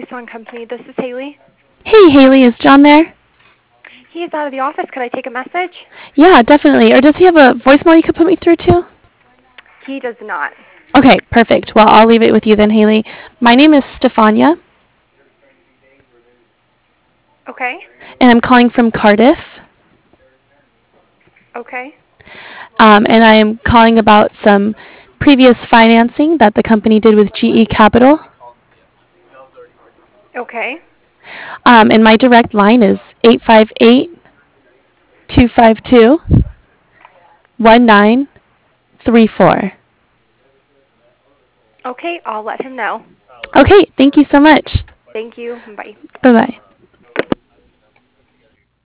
Tucson Company. This is Haley. Hey, Haley, is John there? He is out of the office. Could I take a message? Yeah, definitely. Or does he have a voicemail you could put me through to? He does not. Okay, perfect. Well, I'll leave it with you then, Haley. My name is Stefania, Okay. and I'm calling from Cardiff. Okay. And I am calling about some previous financing that the company did with GE Capital. Okay. And my direct line is 858-252-1934. Okay. I'll let him know. Okay, thank you so much. Thank you. Bye. Bye-bye.